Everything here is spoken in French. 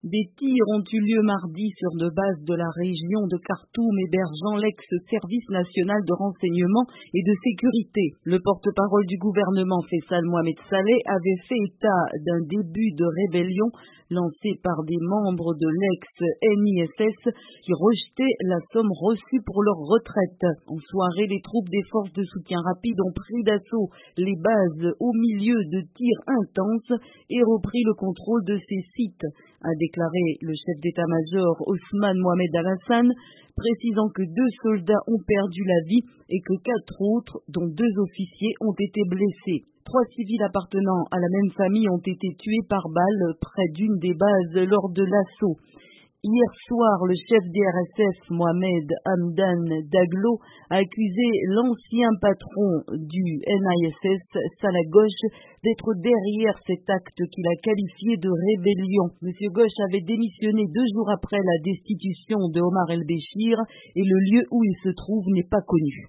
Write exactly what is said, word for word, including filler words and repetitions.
Des tirs ont eu lieu mardi sur deux bases de la région de Khartoum hébergeant l'ex-service national de renseignement et de sécurité. Le porte-parole du gouvernement Faisal Mohamed Saleh avait fait état d'un début de rébellion lancé par des membres de l'ex-N I S S qui rejetaient la somme reçue pour leur retraite. En soirée, les troupes des forces de soutien rapide ont pris d'assaut les bases au milieu de tirs intenses et repris le contrôle de ces sites, a déclaré le chef d'état-major Ousmane Mohamed Al-Hassan, précisant que deux soldats ont perdu la vie et que quatre autres, dont deux officiers, ont été blessés. Trois civils appartenant à la même famille ont été tués par balle près d'une des bases lors de l'assaut. Hier soir, le chef des R S F, Mohamed Hamdan Daglo, a accusé l'ancien patron du N I S S, Salah Ghosh, d'être derrière cet acte qu'il a qualifié de rébellion. Monsieur Ghosh avait démissionné deux jours après la destitution de Omar El-Béchir et le lieu où il se trouve n'est pas connu.